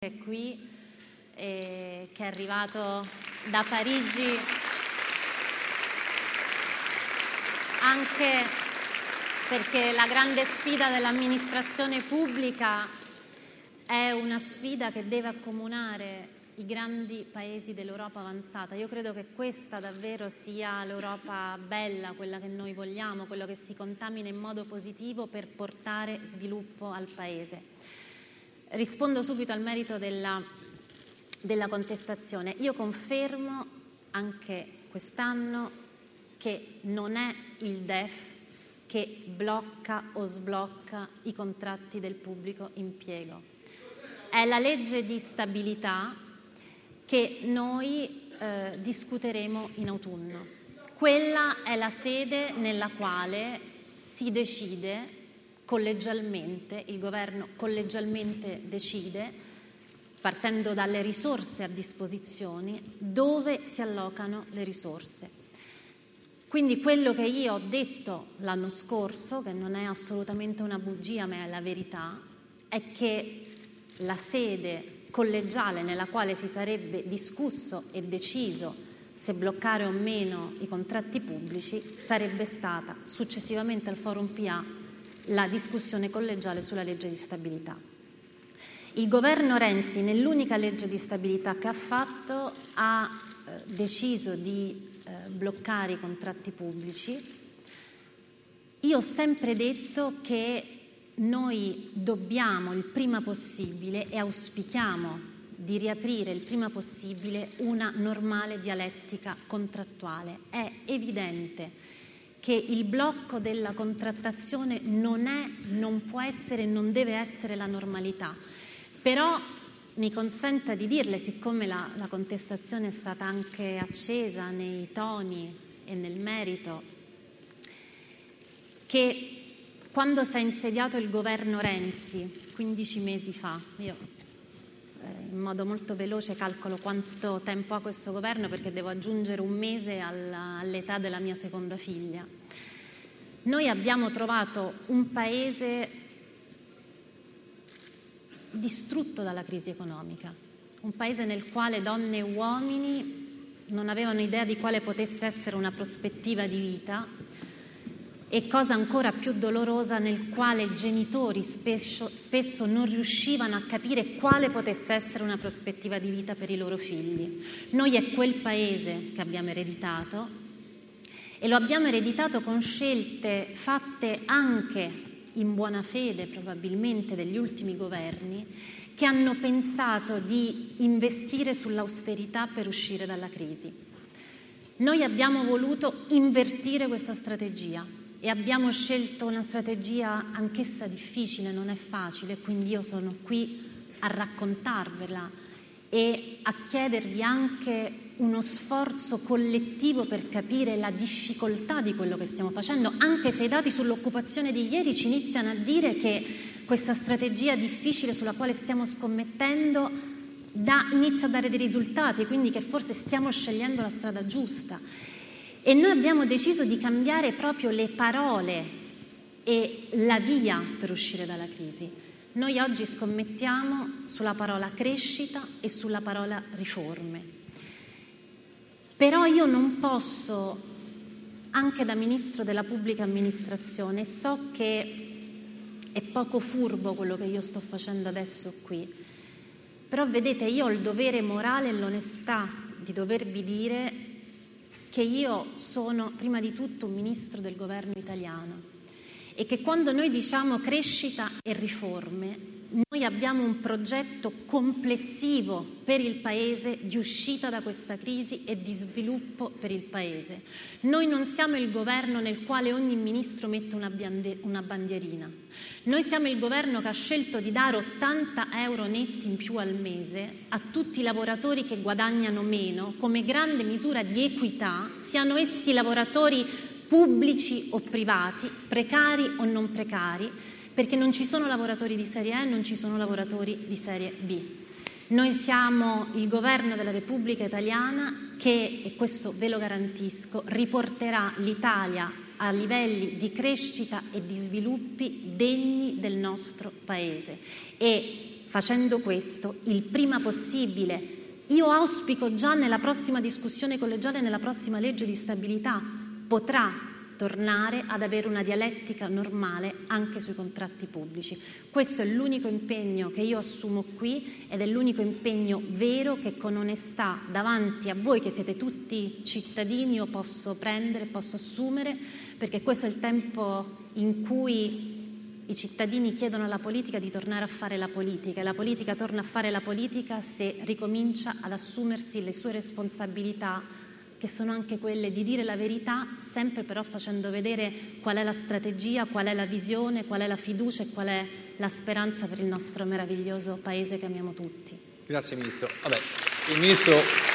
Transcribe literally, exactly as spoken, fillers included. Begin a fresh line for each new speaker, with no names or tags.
È qui, eh, che è arrivato da Parigi anche perché la grande sfida dell'amministrazione pubblica è una sfida che deve accomunare i grandi paesi dell'Europa avanzata. Io credo che questa davvero sia l'Europa bella, quella che noi vogliamo, quello che si contamina in modo positivo per portare sviluppo al Paese. Rispondo subito al merito della, della contestazione. Io confermo anche quest'anno che non è il D E F che blocca o sblocca i contratti del pubblico impiego. È la legge di stabilità che noi eh, discuteremo in autunno. Quella è la sede nella quale si decide collegialmente, il governo collegialmente decide, partendo dalle risorse a disposizione, dove si allocano le risorse. Quindi quello che io ho detto l'anno scorso, che non è assolutamente una bugia ma è la verità, è che la sede collegiale nella quale si sarebbe discusso e deciso se bloccare o meno i contratti pubblici sarebbe stata successivamente al Forum P A la discussione collegiale sulla legge di stabilità. Il governo Renzi, nell'unica legge di stabilità che ha fatto, ha eh, deciso di eh, bloccare i contratti pubblici. Io ho sempre detto che noi dobbiamo il prima possibile e auspichiamo di riaprire il prima possibile una normale dialettica contrattuale. È evidente che il blocco della contrattazione non è, non può essere e non deve essere la normalità. Però mi consenta di dirle, siccome la, la contestazione è stata anche accesa nei toni e nel merito, che quando si è insediato il governo Renzi, quindici mesi fa, io eh, in modo molto veloce calcolo quanto tempo ha questo governo perché devo aggiungere un mese alla, all'età della mia seconda figlia. Noi abbiamo trovato un paese distrutto dalla crisi economica, un paese nel quale donne e uomini non avevano idea di quale potesse essere una prospettiva di vita e, cosa ancora più dolorosa, nel quale i genitori spesso, spesso non riuscivano a capire quale potesse essere una prospettiva di vita per i loro figli. Noi è quel paese che abbiamo ereditato e lo abbiamo ereditato con scelte fatte anche in buona fede probabilmente degli ultimi governi che hanno pensato di investire sull'austerità per uscire dalla crisi. Noi abbiamo voluto invertire questa strategia e abbiamo scelto una strategia anch'essa difficile, non è facile, quindi io sono qui a raccontarvela e a chiedervi anche uno sforzo collettivo per capire la difficoltà di quello che stiamo facendo, anche se i dati sull'occupazione di ieri ci iniziano a dire che questa strategia difficile sulla quale stiamo scommettendo da, inizia a dare dei risultati, quindi che forse stiamo scegliendo la strada giusta. E noi abbiamo deciso di cambiare proprio le parole e la via per uscire dalla crisi. Noi oggi scommettiamo sulla parola crescita e sulla parola riforme. Però io non posso, anche da Ministro della Pubblica Amministrazione, so che è poco furbo quello che io sto facendo adesso qui, però vedete, io ho il dovere morale e l'onestà di dovervi dire che io sono prima di tutto un ministro del governo italiano e che quando noi diciamo crescita e riforme, noi abbiamo un progetto complessivo per il Paese di uscita da questa crisi e di sviluppo per il Paese. Noi non siamo il governo nel quale ogni ministro mette una, biande- una bandierina. Noi siamo il governo che ha scelto di dare ottanta euro netti in più al mese a tutti i lavoratori che guadagnano meno, come grande misura di equità, siano essi lavoratori pubblici o privati, precari o non precari, perché non ci sono lavoratori di serie A e non ci sono lavoratori di serie B. Noi siamo il governo della Repubblica Italiana che, e questo ve lo garantisco, riporterà l'Italia a livelli di crescita e di sviluppi degni del nostro Paese e facendo questo il prima possibile. Io auspico già nella prossima discussione collegiale, nella prossima legge di stabilità, potrà tornare ad avere una dialettica normale anche sui contratti pubblici. Questo è l'unico impegno che io assumo qui ed è l'unico impegno vero che con onestà davanti a voi che siete tutti cittadini io posso prendere, posso assumere, perché questo è il tempo in cui i cittadini chiedono alla politica di tornare a fare la politica e la politica torna a fare la politica se ricomincia ad assumersi le sue responsabilità, che sono anche quelle di dire la verità, sempre però facendo vedere qual è la strategia, qual è la visione, qual è la fiducia e qual è la speranza per il nostro meraviglioso paese che amiamo tutti.
Grazie Ministro. Vabbè, il Ministro